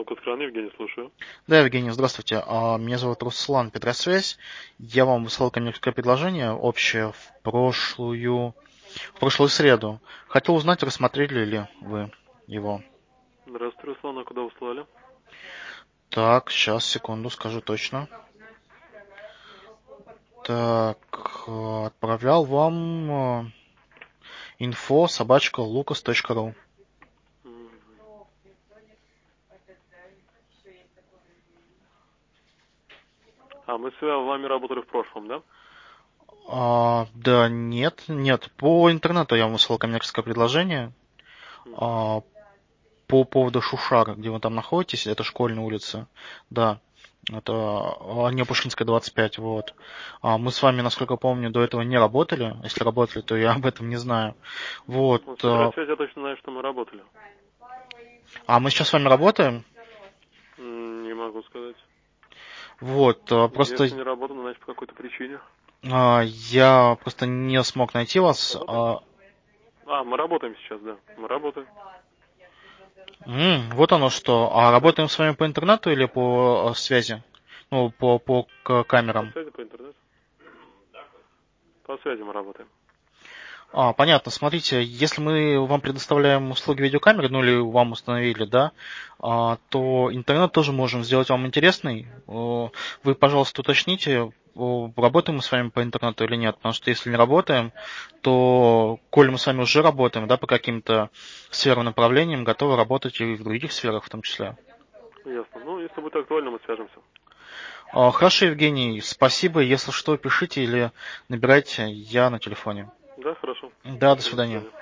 Ну-ка, экран, Евгений, слушаю. Да, Евгений, здравствуйте. Меня зовут Руслан, Петросвязь. Я вам высылал коммерческое предложение общее в прошлую среду. Хотел узнать, рассмотрели ли вы его. Здравствуйте, Руслан, а куда вы слали? Так, сейчас, секунду, скажу точно. Так, отправлял вам info@lucas.ru. А, мы с вами работали в прошлом, да? Да, нет. По интернету я вам высылал коммерческое предложение. По поводу Шушара, где вы там находитесь, это школьная улица, да, это Непушкинская, 25, вот. Мы с вами, насколько помню, до этого не работали. Если работали, то я об этом не знаю. Вот. Ну, с Петросвязь я точно знаю, что мы работали. Мы сейчас с вами работаем. Не могу сказать. Вот, просто Если не работаем, значит, по какой-то причине. я просто не смог найти вас. Работаем? Мы работаем сейчас, да. Мы работаем. Вот оно что. Работаем с вами по интернету или по связи? Ну, по По камерам. связи, по интернету. По связи мы работаем. Понятно. Смотрите, если мы вам предоставляем услуги видеокамеры, ну или вам установили, да, то интернет тоже можем сделать вам интересный. Вы, пожалуйста, уточните, работаем мы с вами по интернету или нет. Потому что если не работаем, то, коли мы с вами уже работаем, да, по каким-то сферам, направлениям, готовы работать и в других сферах в том числе. Ясно. Ну, если будет актуально, мы свяжемся. Хорошо, Евгений, спасибо. Если что, пишите или набирайте, я на телефоне. Да, хорошо. Да, до Спасибо, до свидания. свидания.